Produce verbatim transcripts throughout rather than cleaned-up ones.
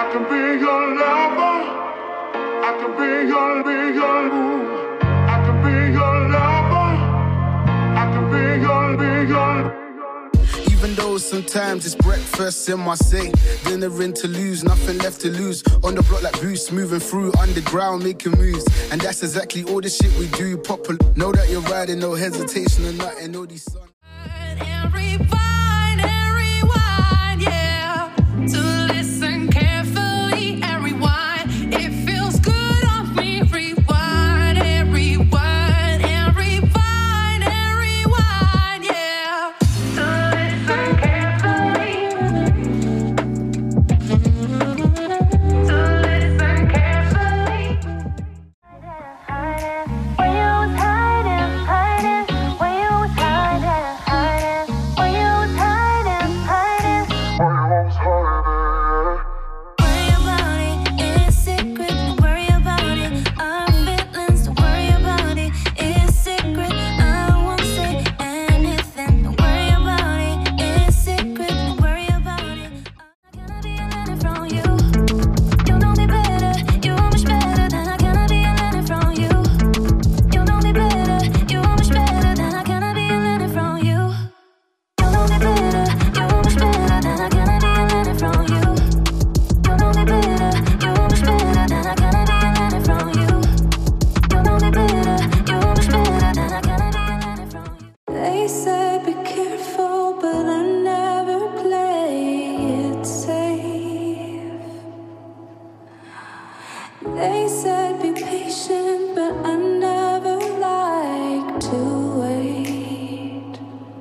can be your lover. I can be your, be your boo. I can be your lover. I can be your, be your. Even though sometimes it's breakfast in my say, dinner in to lose, nothing left to lose. On the block like Bruce, moving through underground, making moves. And that's exactly all the shit we do. Proper, know that you're riding, no hesitation or nothing. Know these songs. And rewind, and rewind, yeah. To listen carefully and rewind. It feels good on me. Rewind and rewind and rewind and rewind, yeah. To listen carefully. To listen carefully. When you was hiding, hiding. When you was hiding, hiding. When you was hiding, hiding. Worry about it, it's secret. Don't worry about it. Our feelings, don't worry about it. It's secret. I won't say anything. Don't worry about it, it's secret. Don't worry about it. I'm gonna be a letter from you. You know me better, you much better than I gonna be a letter from you. You know me better, you much better than I gonna be a letter from you. You know me better, you much better than I gonna be a letter from you. You know me better, you much better than I gonna be a letter from you. You know me better, you much better than I gonna be a letter from you. They said be careful, but I never play it safe. They said be patient, but I never like to wait.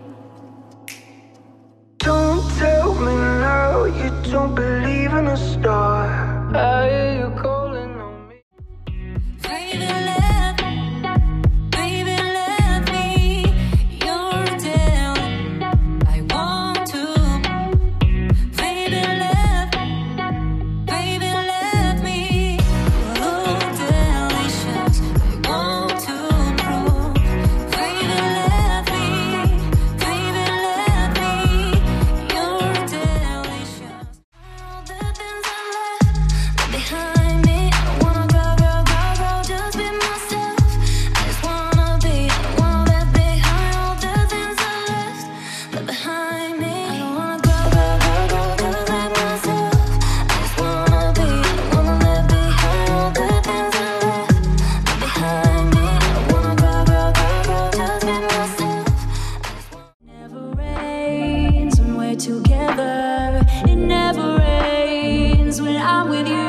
Don't tell me now you don't believe in a star. I hear you calling on me. Baby, let, baby, let me. You're a deal I want to. Baby, let, baby, let me. Oh, delicious, I want to prove. Baby, let me, baby, let me. You're delicious. All the things I left behind me. I don't wanna go, go, go, go, just be myself. I just wanna be, I don't wanna let behind all the things I left, left behind me. I don't wanna go, go, go, go, just be myself. I just wanna be, I don't wanna let behind all the things I left, left behind me. I don't wanna go, go, go, go, just be myself. It never rains when we're together. It never rains when I'm with you.